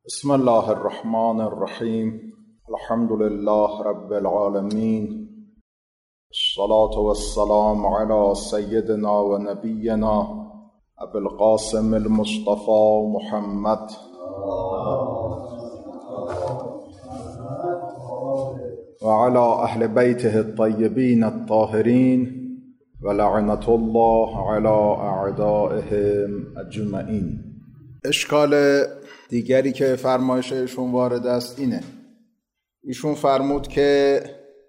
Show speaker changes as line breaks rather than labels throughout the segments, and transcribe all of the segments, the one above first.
بسم الله الرحمن الرحیم. الحمد لله رب العالمین، الصلاة والسلام علی سیدنا و نبینا ابی القاسم المصطفى محمد و علی اهل بیته الطیبین الطاهرین و لعنة الله علی اعدائهم اجمعین. اشکال دیگری که فرمایش ایشون وارد است اینه، ایشون فرمود که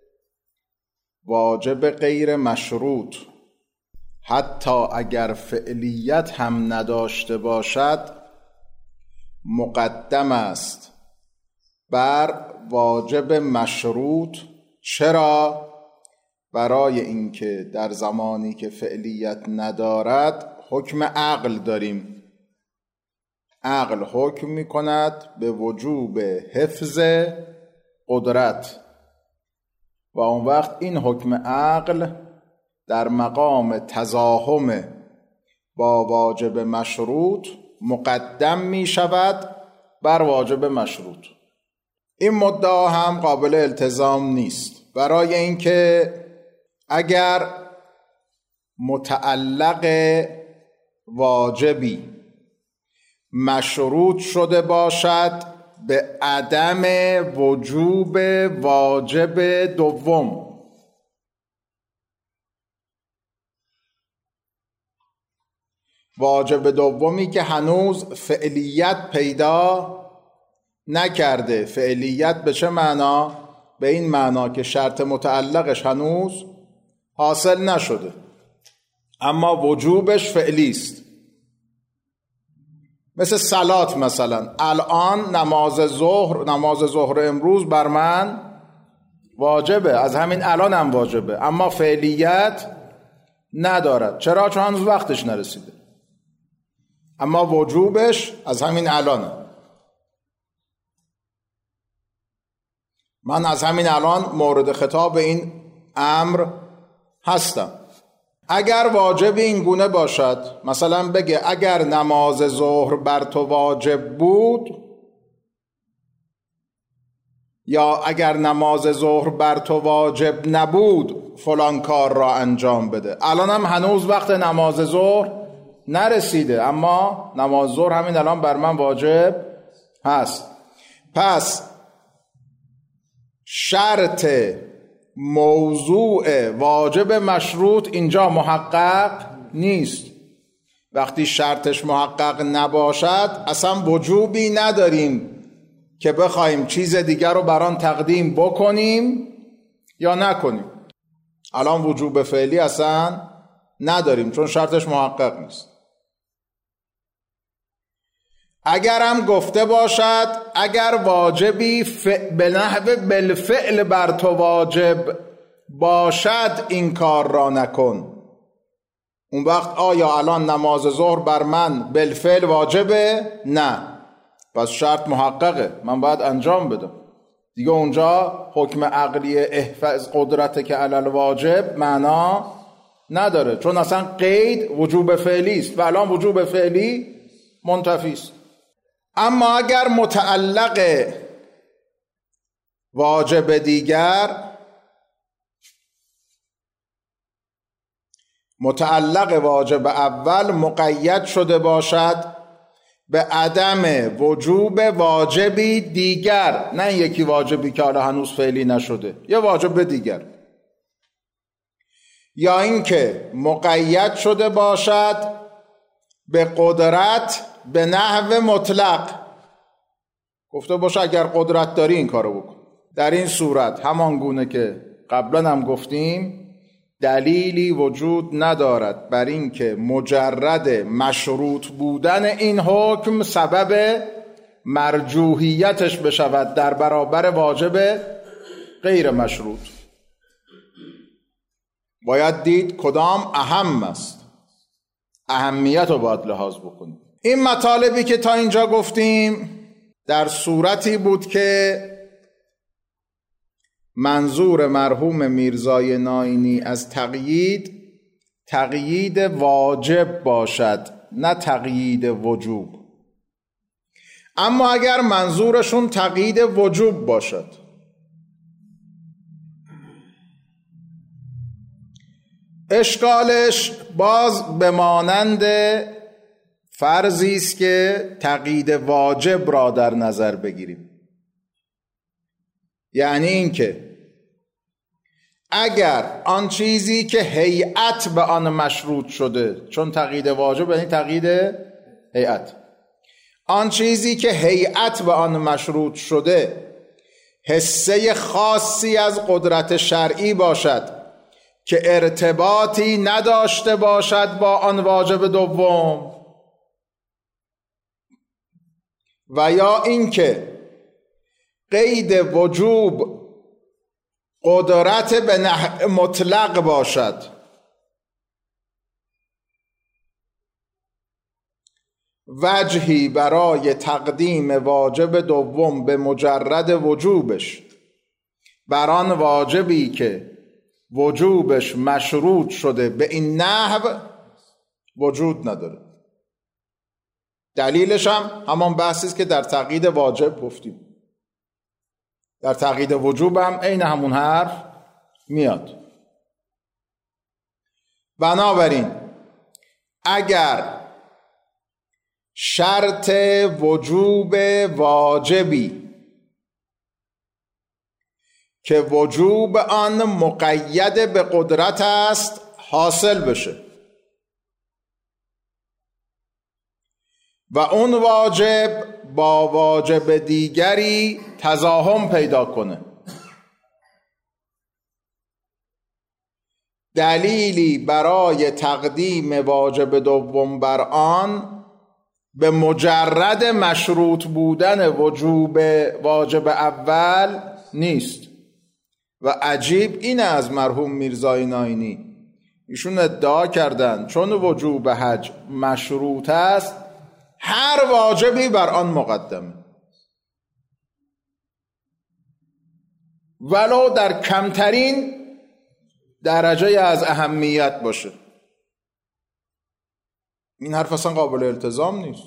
واجب غیر مشروط حتی اگر فعلیت هم نداشته باشد مقدم است بر واجب مشروط. چرا؟ برای اینکه در زمانی که فعلیت ندارد حکم عقل داریم. عقل حکم می کند به وجوب حفظ قدرت و اون وقت این حکم عقل در مقام تزاحم با واجب مشروط مقدم می شود بر واجب مشروط. این مدعا هم قابل التزام نیست، برای اینکه اگر متعلق واجبی مشروط شده باشد به عدم وجوب واجب دوم، واجب دومی که هنوز فعلیت پیدا نکرده. فعلیت به چه معنا؟ به این معنا که شرط متعلقش هنوز حاصل نشده اما وجوبش فعلی است. مثل صلات مثلا، الان نماز ظهر امروز بر من واجبه، از همین الان هم واجبه، اما فعلیت ندارد. چرا؟ چون هنوز وقتش نرسیده، اما وجوبش از همین الانه. من از همین الان مورد خطاب این امر هستم. اگر واجب این گونه باشد، مثلا بگه اگر نماز ظهر بر تو واجب بود یا اگر نماز ظهر بر تو واجب نبود فلان کار را انجام بده. الان هم هنوز وقت نماز ظهر نرسیده اما نماز ظهر همین الان بر من واجب هست. پس شرط موضوع واجب مشروط اینجا محقق نیست. وقتی شرطش محقق نباشد اصلا وجوبی نداریم که بخوایم چیز دیگر رو بران تقدیم بکنیم یا نکنیم. الان وجوب فعلی اصلا نداریم چون شرطش محقق نیست. اگر هم گفته باشد اگر واجبی به نحو بالفعل بر تو واجب باشد این کار را نکن، اون وقت آیا الان نماز ظهر بر من بالفعل واجبه؟ نه، پس شرط محققه، من باید انجام بدم دیگه. اونجا حکم عقلی احفظ قدرت که علل واجب معنا نداره چون اصلا قید وجوب فعلی است و الان وجوب فعلی منتفی است. اما اگر متعلق واجب دیگر، متعلق واجب اول مقید شده باشد به عدم وجوب واجبی دیگر، نه یکی واجبی که حالا هنوز فعلی نشده، یه واجب دیگر، یا اینکه مقید شده باشد به قدرت به نحو مطلق، گفته باشه اگر قدرت داری این کارو بکن. در این صورت همان گونه که قبلا هم گفتیم دلیلی وجود ندارد بر این که مجرد مشروط بودن این حکم سبب مرجوحیتش بشود در برابر واجب غیر مشروط. باید دید کدام اهم است، اهمیت رو باید لحاظ بکنیم. این مطالبی که تا اینجا گفتیم در صورتی بود که منظور مرحوم میرزای نائینی از تقیید واجب باشد نه تقیید وجوب. اما اگر منظورشون تقیید وجوب باشد، اشکالش باز به مانند فرضی است که تقیید واجب را در نظر بگیریم. یعنی اینکه اگر آن چیزی که هیئت به آن مشروط شده، چون تقیید واجب یعنی تقیید هیئت، آن چیزی که هیئت به آن مشروط شده حصه خاصی از قدرت شرعی باشد که ارتباطی نداشته باشد با آن واجب دوم، و یا اینکه قید وجوب قدرت به نحو مطلق باشد وجهی برای تقدیم واجب دوم به مجرد وجوبش بر آن واجبی که وجوبش مشروط شده به این نحو وجود نداره. دلیلش هم همان بحثی است که در تقیید واجب گفتیم. در تقیید وجوب هم عین همون حرف میاد. بنابراین اگر شرط وجوب واجبی که وجوب آن مقید به قدرت است حاصل بشه و اون واجب با واجب دیگری تزاحم پیدا کنه، دلیلی برای تقدیم واجب دوم بر آن به مجرد مشروط بودن وجوب واجب اول نیست. و عجیب اینه از مرحوم میرزای ناینی، ایشون ادعا کردن چون وجوب حج مشروط است هر واجبی بر آن مقدمه، ولو در کمترین درجه از اهمیت باشه. این حرف اصلا قابل التزام نیست.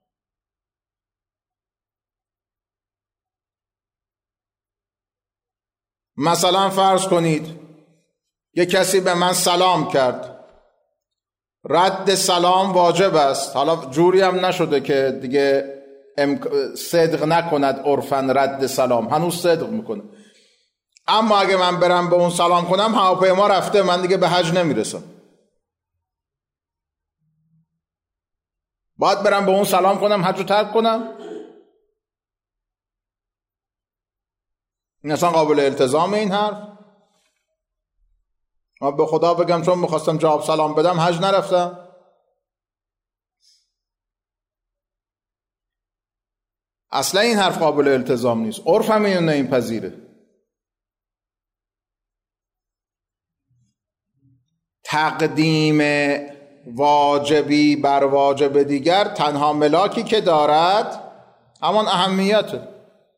مثلا فرض کنید یک کسی به من سلام کرد، رد سلام واجب است، حالا جوری هم نشده که دیگه صدق نکند عرفاً رد سلام، هنوز صدق میکنه، اما اگه من برم به اون سلام کنم هواپیما رفته، من دیگه به حج نمیرسم، باید برم به اون سلام کنم حج رو ترک کنم؟ این اصلا قابل التزام این حرف؟ ما به خدا بگم چون میخواستم جواب سلام بدم حج نرفتم؟ اصلا این حرف قابل التزام نیست. عرف هم اینو نمیپذیره. تقدیم واجبی بر واجب دیگر تنها ملاکی که دارد همان اهمیته.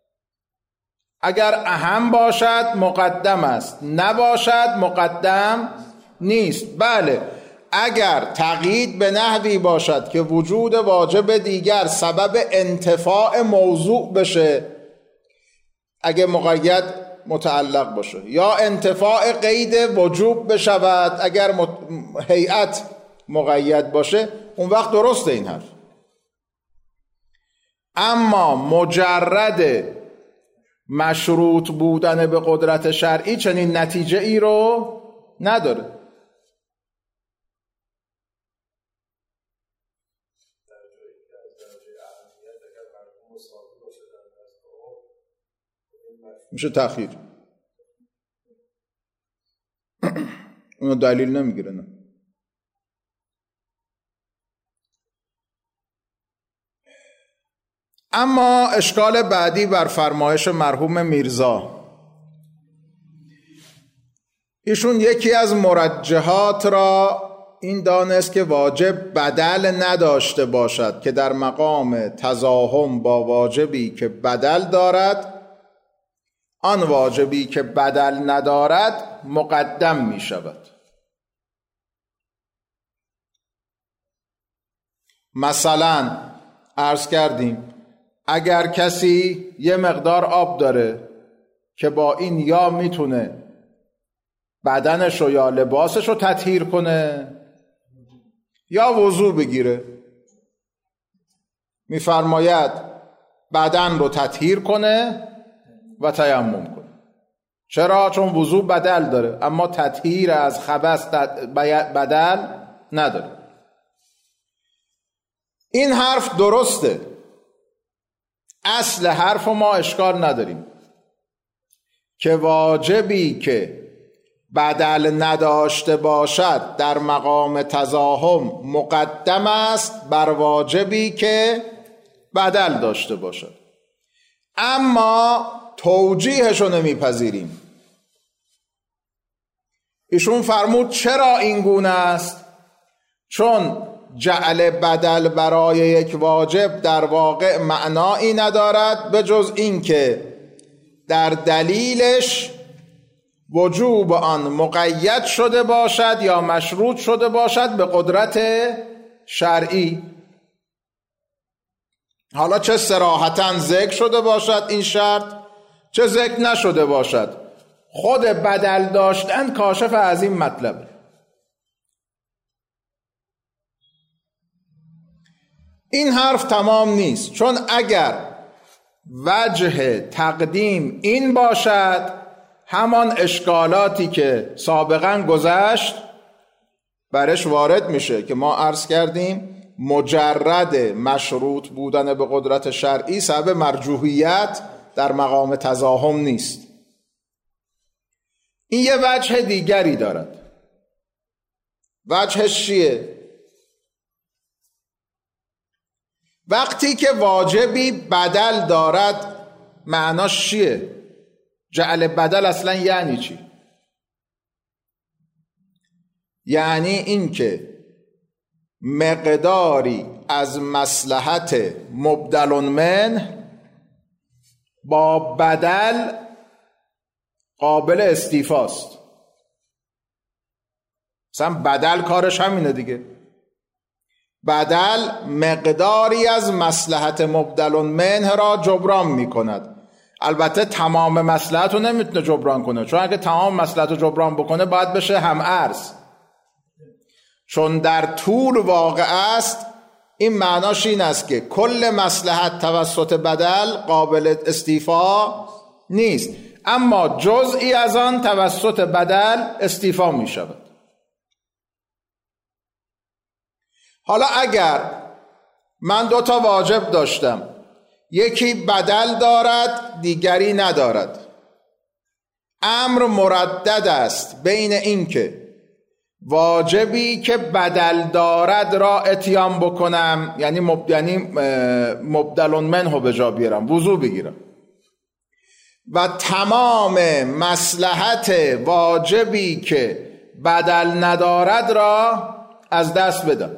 اگر اهم باشد مقدم است، نباشد مقدم نیست. بله، اگر تقیید به نحوی باشد که وجود واجب دیگر سبب انتفاع موضوع بشه، اگه مقید متعلق باشه، یا انتفاع قید وجوب بشود اگر هیئت مقید باشه، اون وقت درسته این حرف. اما مجرد مشروط بودن به قدرت شرعی چنین نتیجه ای رو نداره. میشه تأخیر. اونو دلیل نمیگیره. نه اما اشکال بعدی بر فرمایش مرحوم میرزا، ایشون یکی از مرجحات را این دانست که واجب بدل نداشته باشد که در مقام تزاحم با واجبی که بدل دارد، آن واجبی که بدل ندارد مقدم می شود. مثلا عرض کردیم اگر کسی یه مقدار آب داره که با این یا میتونه بدنشو یا لباسشو تطهیر کنه یا وضو بگیره، میفرماید بدن رو تطهیر کنه و تیمم کنه. چرا؟ چون وضو بدل داره اما تطهیر از خبث بدل نداره. این حرف درسته، اصل حرف ما اشکال نداریم که واجبی که بدل نداشته باشد در مقام تزاحم مقدم است بر واجبی که بدل داشته باشد، اما توجیهشو نمیپذیریم. ایشون فرمود چرا این گونه است؟ چون جعل بدل برای یک واجب در واقع معنایی ندارد به جز این که در دلیلش وجوب آن مقید شده باشد یا مشروط شده باشد به قدرت شرعی. حالا چه صراحتاً ذکر شده باشد این شرط، چه ذکر نشده باشد، خود بدل داشتن کاشف از این مطلب. این حرف تمام نیست، چون اگر وجه تقدیم این باشد همان اشکالاتی که سابقا گذشت برش وارد میشه که ما عرض کردیم مجرد مشروط بودن به قدرت شرعی سبب مرجوحیت در مقام تزاحم نیست. این یه وجه دیگری دارد. وجهش چیه؟ وقتی که واجبی بدل دارد معناش چیه؟ جعل بدل اصلا یعنی چی؟ یعنی این که مقداری از مصلحت مبدل منه با بدل قابل استیفاست. مثلا بدل کارش همینه دیگه. بدل مقداری از مصلحت مبدل منه را جبران می کند. البته تمام مصلحت رو نمیتونه جبران کنه، چون اگه تمام مصلحت رو جبران بکنه باید بشه هم ارز، چون در طول واقع است. این معناش این است که کل مصلحت توسط بدل قابل استیفا نیست، اما جزئی از آن توسط بدل استیفا می شود. حالا اگر من 2 تا واجب داشتم، یکی بدل دارد دیگری ندارد، امر مردد است بین این که واجبی که بدل دارد را اتیان بکنم، یعنی مبدل منه به جا بیارم، وضو بگیرم، و تمام مصلحت واجبی که بدل ندارد را از دست بدم،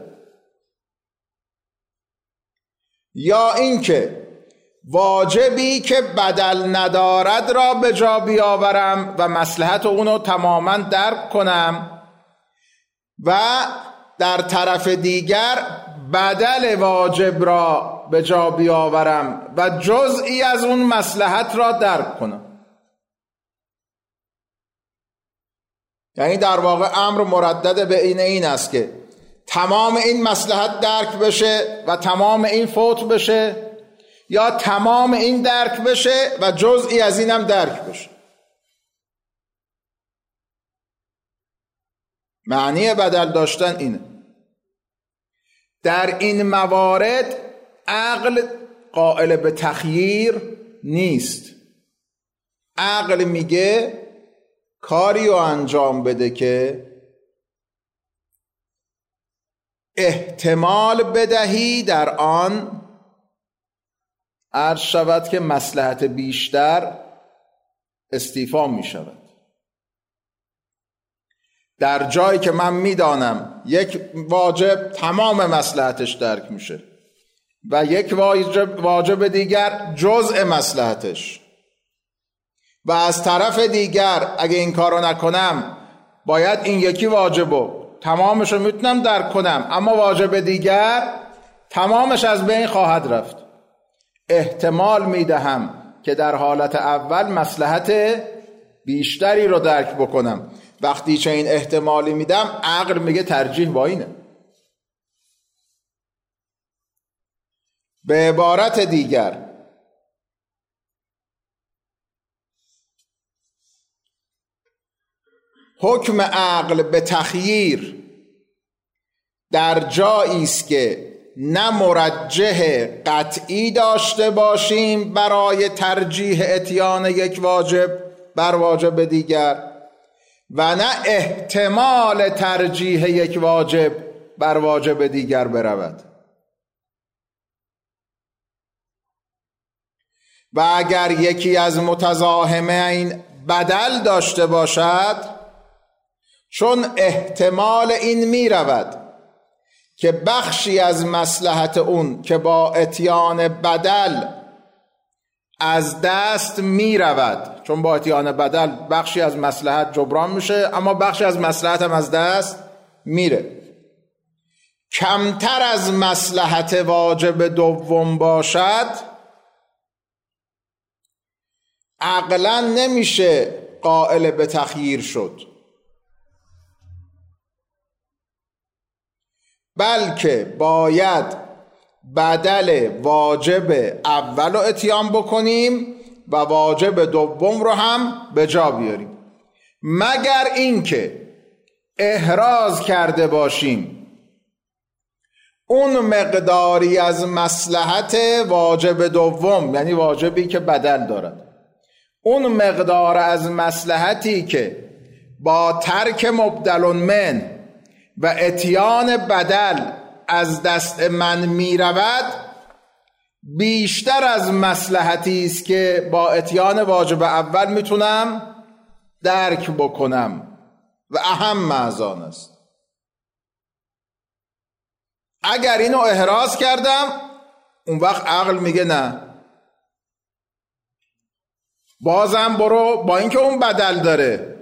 یا اینکه واجبی که بدل ندارد را به جا بیاورم و مصلحت اونو تماما درک کنم و در طرف دیگر بدل واجب را به جا بیاورم و جزئی از اون مصلحت را درک کنم. یعنی در واقع امر مردد به این است که تمام این مصلحت درک بشه و تمام این فوت بشه، یا تمام این درک بشه و جزئی از اینم درک بشه. معنی بدل داشتن اینه. در این موارد عقل قائل به تخییر نیست. عقل میگه کاری رو انجام بده که احتمال بدهی در آن عرض شود که مصلحت بیشتر استیفا می شود. در جایی که من میدانم یک واجب تمام مصلحتش درک میشه و یک واجب دیگر جزء مصلحتش، و از طرف دیگر اگه این کارو نکنم باید این یکی واجبو تمامش رو میتونم درک کنم، اما واجب دیگر تمامش از بین خواهد رفت. احتمال میدهم که در حالت اول مصلحت بیشتری رو درک بکنم. وقتی چه این احتمالی میدم، عقل میگه ترجیح با اینه. به عبارت دیگر، حکم عقل به تخییر در جایی است که نه مرجح قطعی داشته باشیم برای ترجیح اتیان یک واجب بر واجب دیگر و نه احتمال ترجیح یک واجب بر واجب دیگر برود. و اگر یکی از متزاحمین بدل داشته باشد، چون احتمال این می رود که بخشی از مصلحت اون که با اتیان بدل از دست می رود، چون با اتیان بدل بخشی از مصلحت جبران میشه اما بخشی از مصلحت هم از دست میره، کمتر از مصلحت واجب دوم باشد، عقلا نمیشه قائل به تخییر شد، بلکه باید بدل واجب اول رو اتیان بکنیم و واجب دوم رو هم به جا بیاریم، مگر اینکه احراز کرده باشیم اون مقداری از مصلحت واجب دوم، یعنی واجبی که بدل دارد، اون مقدار از مصلحتی که با ترک مبدل من و اتیان بدل از دست من می رود بیشتر از مصلحتی است که با اتیان واجب اول میتونم درک بکنم و اهم از آن است. اگر اینو احراز کردم، اون وقت عقل میگه نه، بازم برو با اینکه اون بدل داره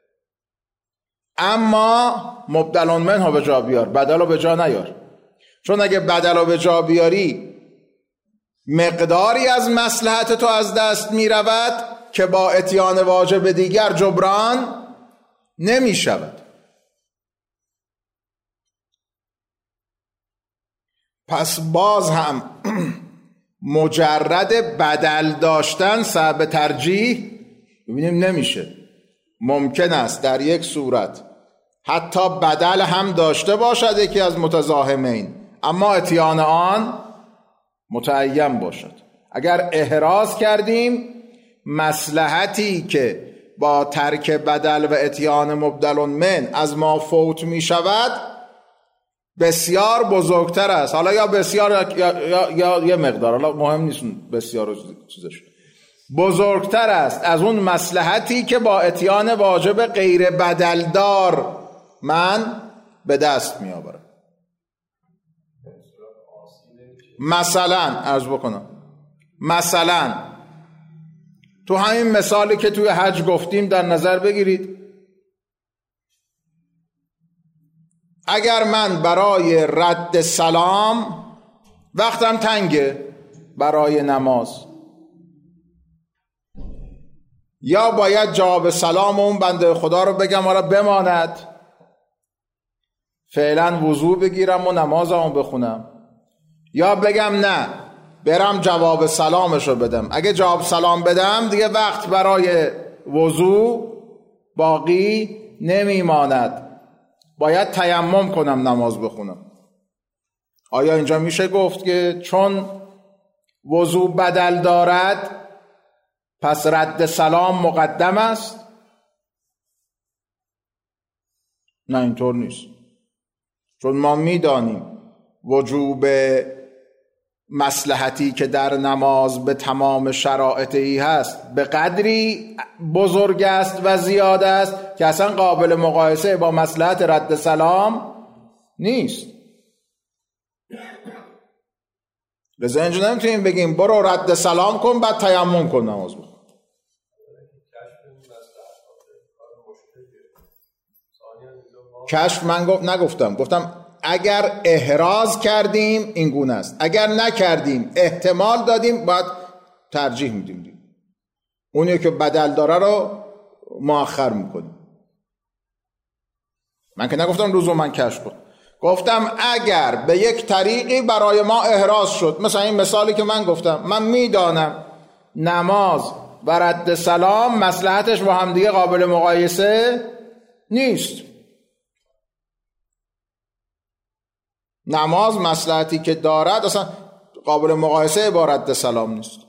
اما مبدل من ها به جا بیار، بدل رو به جا نیار، چون اگه بدل رو به جا بیاری مقداری از مصلحت تو از دست می رود که با اتیان واجب دیگر جبران نمی شود. پس باز هم مجرد بدل داشتن سبب ترجیح ببینیم نمیشه. ممکن است در یک صورت حتی بدل هم داشته باشد یکی از متزاحمین، اما اتیان آن متعین باشد. اگر احراز کردیم مصلحتی که با ترک بدل و اتیان مبدل من از ما فوت می شود بسیار بزرگتر است. حالا یا بسیار یا یه مقدار، حالا مهم نیست بسیار چیزش، بزرگتر است از اون مصلحتی که با اتیان واجب غیر بدل دار من به دست می آورم. مثلا عرض بکنم، مثلا تو همین مثالی که توی حج گفتیم در نظر بگیرید، اگر من برای رد سلام وقتم تنگه برای نماز، یا باید جواب سلام اون بنده خدا رو بگم حالا بماند فعلا وضو بگیرم و نمازمو بخونم، یا بگم نه برم جواب سلامش رو بدم، اگه جواب سلام بدم دیگه وقت برای وضو باقی نمیماند، باید تیمم کنم نماز بخونم. آیا اینجا میشه گفت که چون وضو بدل دارد پس رد سلام مقدم است؟ نه، اینطور نیست. چون ما میدانیم وجوب مصلحتی که در نماز به تمام شرایطی هست به قدری بزرگ است و زیاد است که اصلا قابل مقایسه با مصلحت رد سلام نیست. لذا اینجا نمیتونیم بگیم برو رد سلام کن بعد تیمم کن نماز بخون. کشف من نگفتم، گفتم اگر احراز کردیم این گونه است، اگر نکردیم احتمال دادیم باید ترجیح میدیم، اونی که بدل داره رو مؤخر میکنیم. من که نگفتم لزوما کشف کن، گفتم اگر به یک طریقی برای ما احراز شد، مثلا این مثالی که من گفتم، من میدانم نماز و رد سلام مصلحتش با هم دیگه قابل مقایسه نیست. نماز مصلحتی که دارد اصلا قابل مقایسه با رد سلام نیست.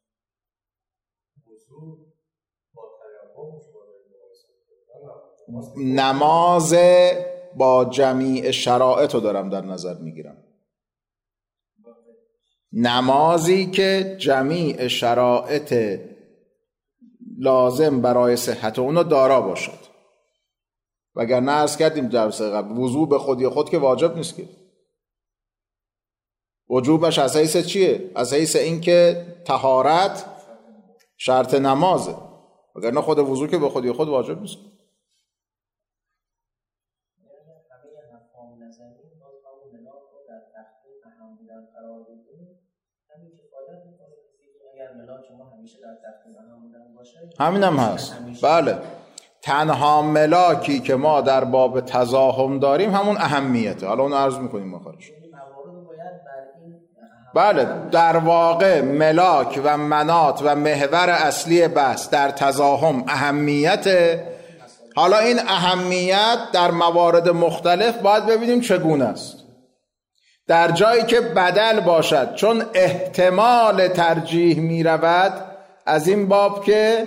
نماز با جمیع شرایط رو دارم در نظر میگیرم، نمازی که جمیع شرایط لازم برای صحت اونو دارا باشد. وگرنه عرض کردیم درس قبل وضو به خودی خود که واجب نیست که. وجوبش از حیث چیه؟ از حیث این که طهارت شرط نمازه، وگرنه خود وضو که به خودی خود واجب نیست. همین هم هست. بله، تنها ملاکی که ما در باب تزاحم داریم همون اهمیته. حالا اون عرض میکنیم آخرش. بله، در واقع ملاک و منات و محور اصلی بحث در تزاحم اهمیته. حالا این اهمیت در موارد مختلف باید ببینیم چگونه است. در جایی که بدل باشد چون احتمال ترجیح می رود، از این باب که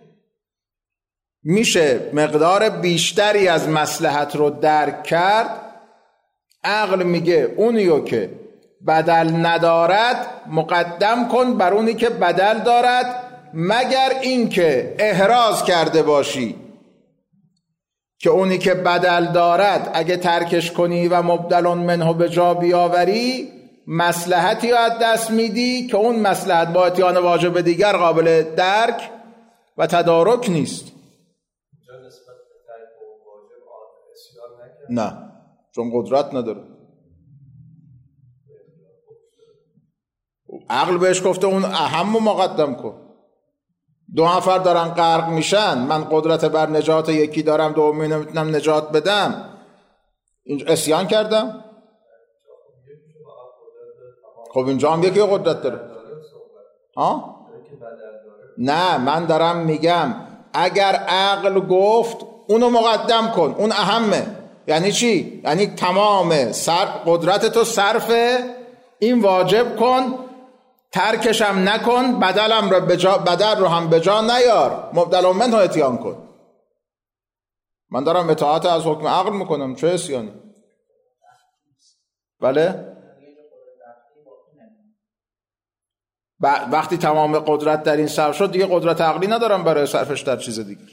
میشه مقدار بیشتری از مصلحت رو درک کرد، عقل میگه اونیو که بدل ندارد مقدم کن بر اونی که بدل دارد، مگر این که احراز کرده باشی که اونی که بدل دارد اگه ترکش کنی و مبدل منه به جا بیاوری مصلحتی از دست میدی که اون مصلحت با اتیان واجب دیگر قابل درک و تدارک نیست. نه، چون قدرت نداره. عقل بهش گفته اون اهم و مقدم کن. 2 نفر دارن غرق میشن، من قدرت بر نجات یکی دارم، دومی نمیتونم نجات بدم، اینجا عصیان کردم. خب اینجا هم یکی قدرت داره. ها؟ نه، من دارم میگم اگر عقل گفت اونو مقدم کن، اون اهمه. یعنی چی؟ یعنی تمام قدرت تو صرف این واجب کن، ترکشم نکن، بدل رو هم به جا نیار، مبدل منه اتیان کن. من دارم اطاعت از حکم عقل میکنم، چه عصیانی؟ بله؟ وقتی تمام قدرت در این صرف شد دیگه قدرت عقلی ندارم برای صرفش در چیز دیگر.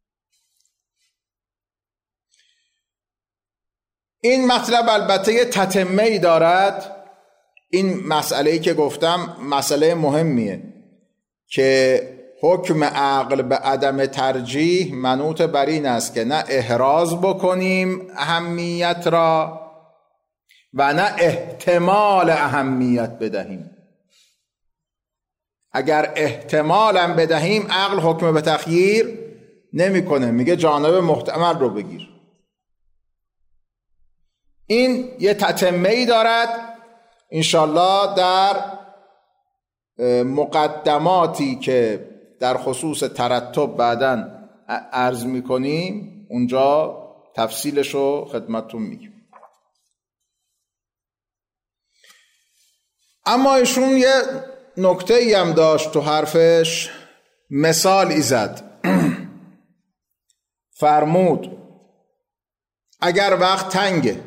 این مطلب البته یه تتمه‌ای دارد. این مسئله‌ای که گفتم مسئله مهمیه که حکم عقل به عدم ترجیح منوط بر این است که نه احراز بکنیم اهمیت را و نه احتمال اهمیت بدهیم. اگر احتمالم بدهیم عقل حکم به تخییر نمی‌کنه، میگه جانب محتمل رو بگیر. این یه تتمه‌ای دارد. انشالله در مقدماتی که در خصوص ترتب بعداً عرض میکنیم اونجا تفصیلش رو خدمتتون میگیم. اما ایشون یه نکته‌ای هم داشت تو حرفش، مثالی زد. فرمود اگر وقت تنگه،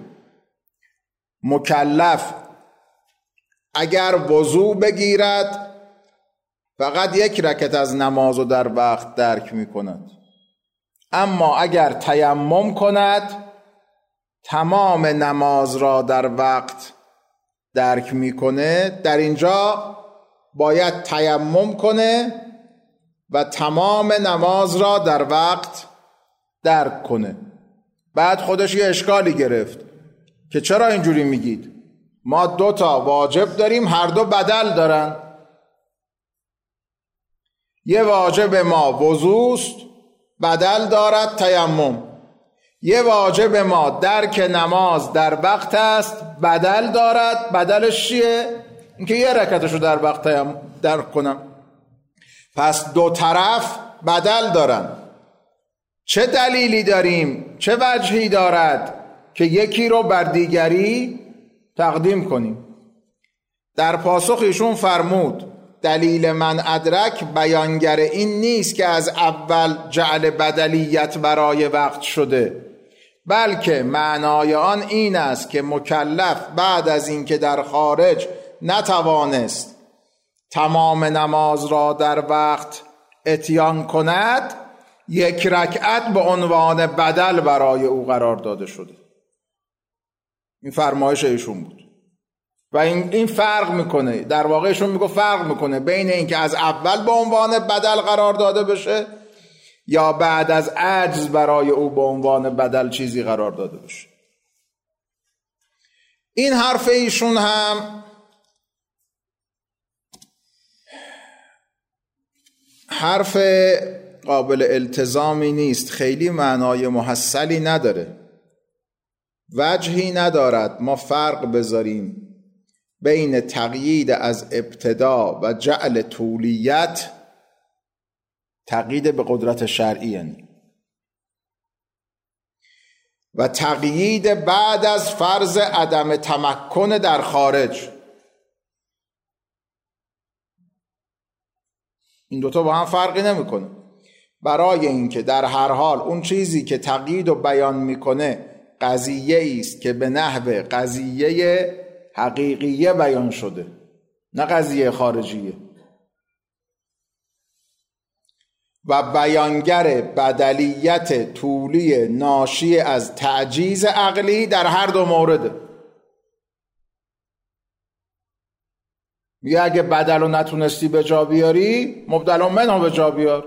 مکلف اگر وضو بگیرد فقط 1 رکعت از نماز رو در وقت درک می کند، اما اگر تیمم کند تمام نماز را در وقت درک می کنه. در اینجا باید تیمم کنه و تمام نماز را در وقت درک کنه. بعد خودش یه اشکالی گرفت که چرا اینجوری میگید؟ ما 2 واجب داریم، هر دو بدل دارن. یه واجب ما وضوست، بدل دارد تیمم. یه واجب ما درک نماز در وقت است، بدل دارد. بدلش چیه؟ اینکه یه رکعتشو در وقت درک کنم. پس 2 طرف بدل دارن. چه دلیلی داریم، چه وجهی دارد که یکی رو بر دیگری تقدیم کنیم؟ در پاسخ ایشون فرمود دلیل من ادرک بیانگر این نیست که از اول جعل بدلیت برای وقت شده، بلکه معنای آن این است که مکلف بعد از اینکه در خارج نتوانست تمام نماز را در وقت اتیان کند، 1 رکعت به عنوان بدل برای او قرار داده شده. این فرمایش ایشون بود و این فرق میکنه. در واقع ایشون میگه فرق میکنه بین اینکه از اول به عنوان بدل قرار داده بشه یا بعد از عجز برای او به عنوان بدل چیزی قرار داده بشه. این حرف ایشون هم حرف قابل التزامی نیست، خیلی معنای محصلی نداره، وجهی ندارد ما فرق بذاریم بین تقیید از ابتدا و جعل طولیت، تقیید به قدرت شرعی یعنی، و تقیید بعد از فرض عدم تمکن در خارج. این 2 با هم فرقی نمیکنه. برای اینکه در هر حال اون چیزی که تقیید و بیان میکنه قضیه است که به نحو قضیه حقیقیه بیان شده، نه قضیه خارجیه، و بیانگر بدلیت طولی ناشی از تعجیز عقلی در هر 2 مورده. میگه اگه بدل رو نتونستی به جا بیاری، مبدل منو به جا بیار.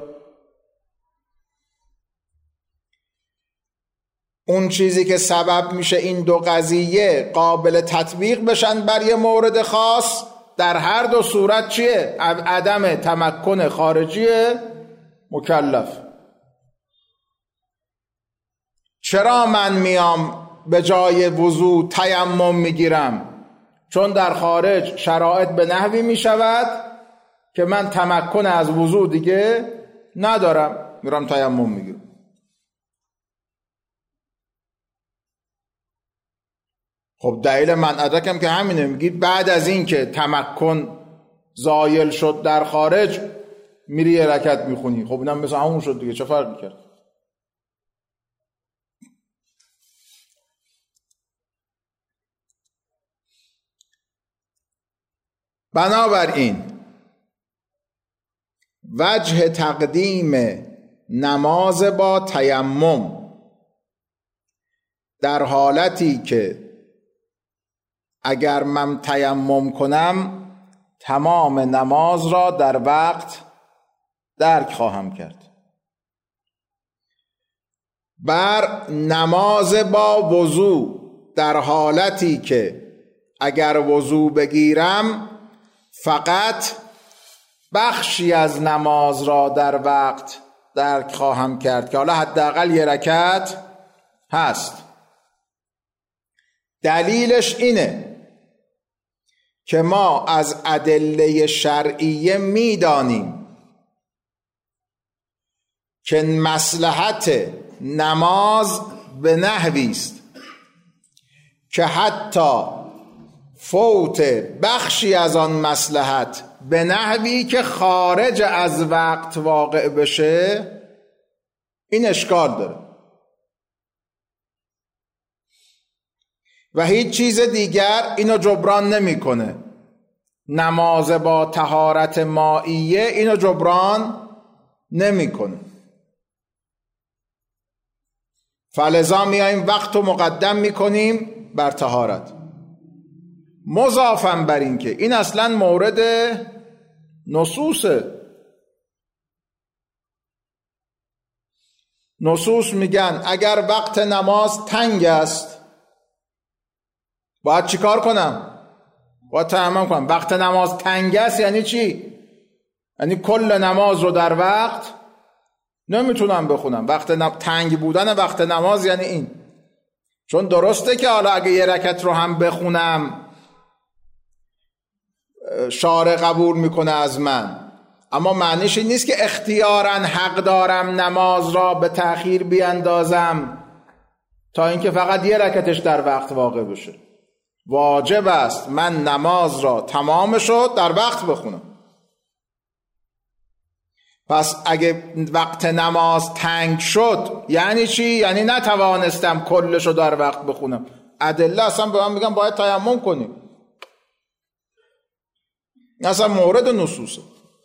اون چیزی که سبب میشه این 2 قضیه قابل تطبیق بشن بر یه مورد خاص، در هر 2 صورت چیه؟ عدم تمکن خارجی مکلف. چرا من میام به جای وضو تیمم میگیرم؟ چون در خارج شرایط به نحوی میشود که من تمکن از وضو دیگه ندارم، میرم تیمم میگیرم. خب دلیل من ادرکم که همینه. میگید بعد از این که تمکن زایل شد در خارج میری 1 رکعت میخونی. خب اینم مثل همون شد دیگه، چه فرق کرد؟ بنابراین وجه تقدیم نماز با تیمم در حالتی که اگر من تیمم کنم تمام نماز را در وقت درک خواهم کرد، بر نماز با وضو در حالتی که اگر وضو بگیرم فقط بخشی از نماز را در وقت درک خواهم کرد که حالا حداقل 1 رکعت هست. دلیلش اینه که ما از ادله شرعیه میدانیم که مصلحت نماز به نحوی است که حتی فوت بخشی از آن مصلحت به نحوی که خارج از وقت واقع بشه این اشکال داره و هیچ چیز دیگر اینو جبران نمیکنه. نماز با طهارت مائیه اینو جبران نمیکنه. فلذا میایم وقت رو مقدم میکنیم بر طهارت، مضافاً بر این که این اصلا مورد نصوصه. نصوص میگن اگر وقت نماز تنگ است باید چی کار کنم؟ باید تیمم کنم. وقت نماز تنگ است یعنی چی؟ یعنی کل نماز رو در وقت نمیتونم بخونم. وقت تنگ بودن وقت نماز یعنی این. چون درسته که حالا اگه یه رکعت رو هم بخونم شارع قبول میکنه از من، اما معنیش این نیست که اختیاراً حق دارم نماز را به تأخیر بیاندازم تا اینکه فقط یه رکعتش در وقت واقع بشه. واجب است من نماز را تمام شد در وقت بخونم. پس اگه وقت نماز تنگ شد یعنی چی؟ یعنی نتوانستم کلش رو در وقت بخونم. ادله اصلا به من میگم باید تیمم کنی، اصلا مورد نصوصه.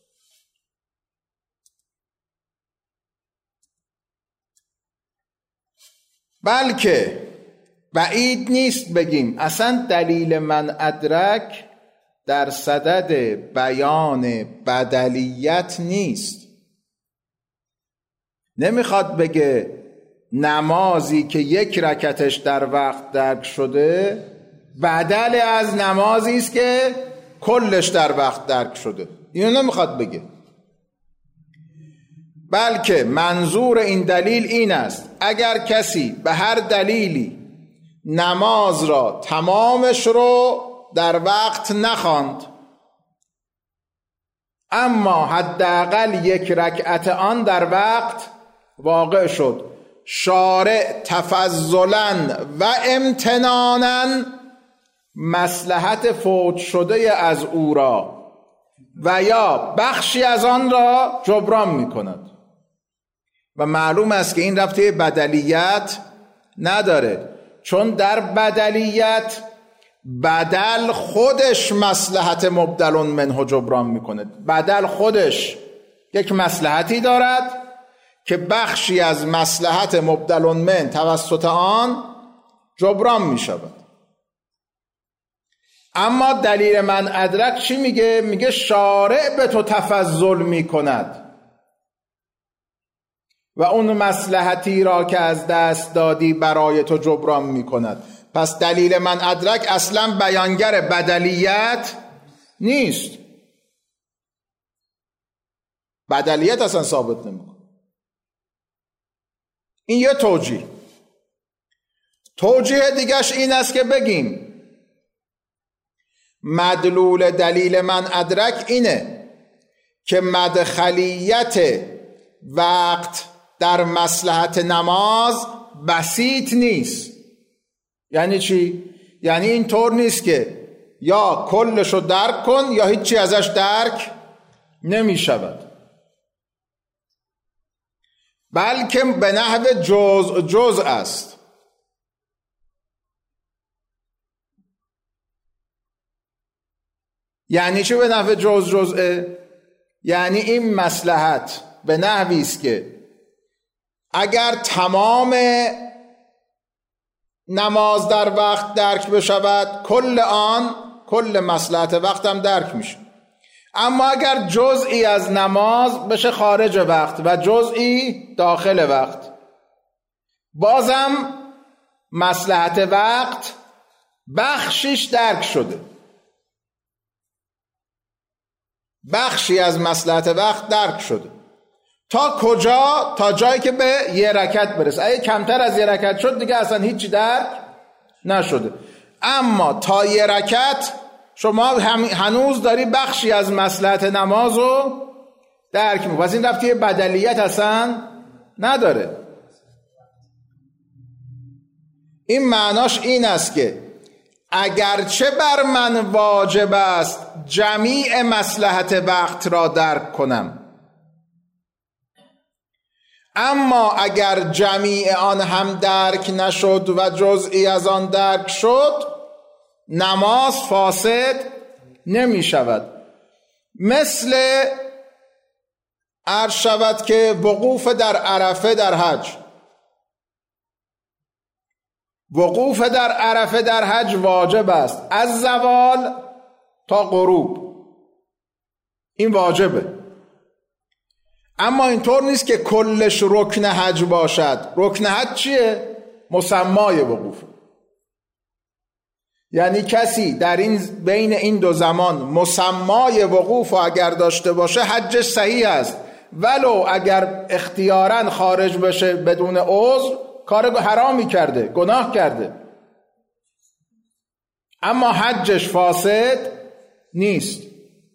بلکه بعید نیست بگیم اصلا دلیل من ادرک در صدد بیان بدلیت نیست. نمیخواد بگه نمازی که یک رکعتش در وقت درک شده بدل از نمازی است که کلش در وقت درک شده. اینو نمیخواد بگه. بلکه منظور این دلیل این است اگر کسی به هر دلیلی نماز را تمامش رو در وقت نخواند اما حداقل یک رکعت آن در وقت واقع شد، شارع تفضلاً و امتناناً مصلحت فوت شده از او را و یا بخشی از آن را جبران می کند. و معلوم است که این ربطه بدلیت نداره، چون در بدلیت بدل خودش مصلحت مبدل منه جبران میکنه. بدل خودش یک مصلحتی دارد که بخشی از مصلحت مبدل من توسط آن جبران میشود. اما دلیل من ادرک چی میگه؟ میگه شارع به تو تفضل میکند و اون مصلحتی را که از دست دادی برای تو جبران میکند. پس دلیل من ادرک اصلا بیانگر بدلیت نیست. بدلیت اصلا ثابت نمیکنه. این یه توجیه. توجیه دیگش این است که بگیم مدلول دلیل من ادرک اینه که مدخلیت وقت در مصلحت نماز بسیط نیست. یعنی چی؟ یعنی این طور نیست که یا کلشو درک کن یا هیچی ازش درک نمی شود، بلکه به نحو جزء است. یعنی چی به نحو جزءه؟ یعنی این مصلحت به نحوی است که اگر تمام نماز در وقت درک بشود کل مصلحت وقت هم درک میشه. اما اگر جزئی از نماز بشه خارج وقت و جزئی داخل وقت، بازم مصلحت وقت بخشیش درک شده. بخشی از مصلحت وقت درک شده. تا کجا؟ تا جایی که به یه رکعت برسه. اگه کمتر از یه رکعت شد دیگه اصلا هیچی درک نشده. اما تا یه رکعت شما هنوز داری بخشی از مصلحت نماز رو درک می‌کنی. پس این ربطی بدلیت اصلا نداره. این معناش این است که اگرچه بر من واجب است جمیع مصلحت وقت را درک کنم، اما اگر جمیع آن هم درک نشد و جزئی از آن درک شد نماز فاسد نمی شود. مثل عرض شود که وقوف در عرفه در حج. وقوف در عرفه در حج واجب است از زوال تا غروب، این واجبه. اما اینطور نیست که کلش رکن حج باشد. رکن حج چیه؟ مسمای وقوف. یعنی کسی در بین این دو زمان مسمای وقوف و اگر داشته باشه حجش صحیح است، ولو اگر اختیاراً خارج بشه بدون عذر کار حرامی کرده، گناه کرده، اما حجش فاسد نیست.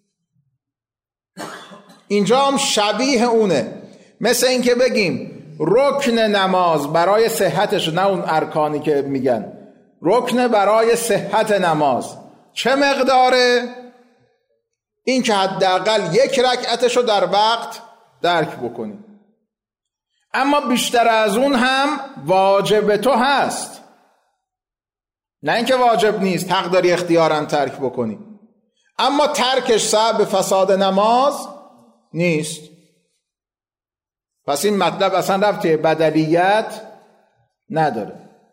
اینجا هم شبیه اونه، مثل این که بگیم رکن نماز برای صحتش، نه اون ارکانی که میگن، رکن برای صحت نماز چه مقداره؟ این که حداقل یک رکعتشو در وقت درک بکنی، اما بیشتر از اون هم واجب تو هست، نه اینکه واجب نیست، حق داری اختیارا ترک بکنی، اما ترکش سبب فساد نماز نیست. پس این مطلب اصلا ربطی بدلیت نداره.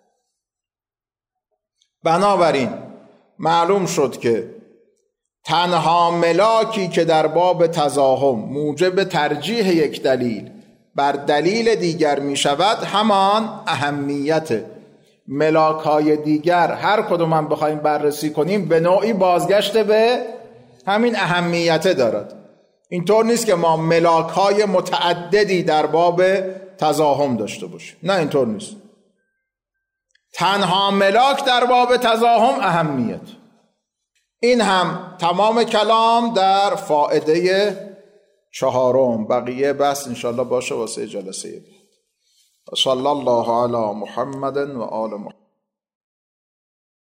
بنابراین معلوم شد که تنها ملاکی که در باب تزاحم موجب ترجیح یک دلیل بر دلیل دیگر می شود همان اهمیت. ملاک‌های دیگر هر کدوم هم بخوایم بررسی کنیم به نوعی بازگشت به همین اهمیت دارد. اینطور نیست که ما ملاک‌های متعددی در باب تزاحم داشته باشیم، نه اینطور نیست. تنها ملاک در باب تزاحم اهمیت. این هم تمام کلام در فائده 4. بقیه بس انشاءالله باشه واسه جلسه بعد. صلی الله علی محمد و آل محمد.